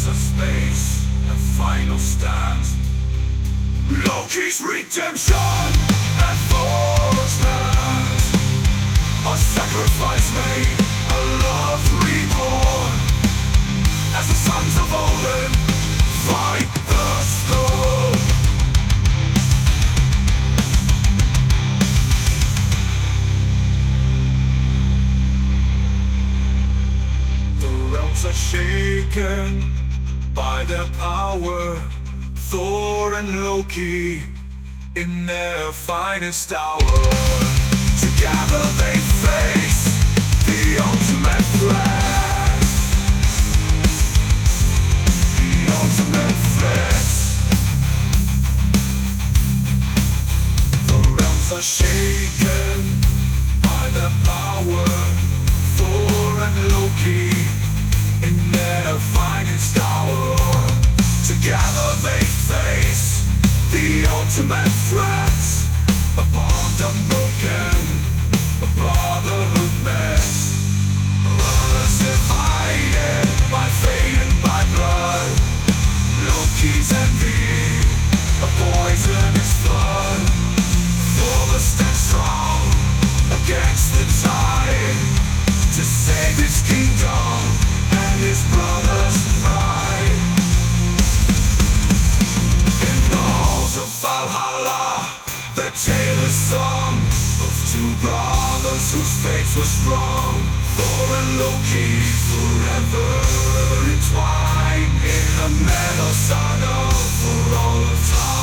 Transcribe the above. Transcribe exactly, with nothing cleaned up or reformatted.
There's a space, a final stand. Loki's redemption at Thor's hand. A sacrifice made, a love reborn. As the sons of Odin fight the storm. The realms are shaken by their power. Thor and Loki in their finest hour. Together they face the ultimate threat. The ultimate threat. The realms are shaken by their power. Thor and Loki in their finest hour. Together they face the ultimate threat. A bond unbroken, a brotherhood met. Brothers divided by fate and by blood. Loki's envy, a poisonous flood. Thor stands strong against the tide to save his kingdom and his brother's pride. In the halls of Valhalla, the tale is sung of two brothers whose fates were strong. Thor and Loki forever entwined in a metal saga for all of time.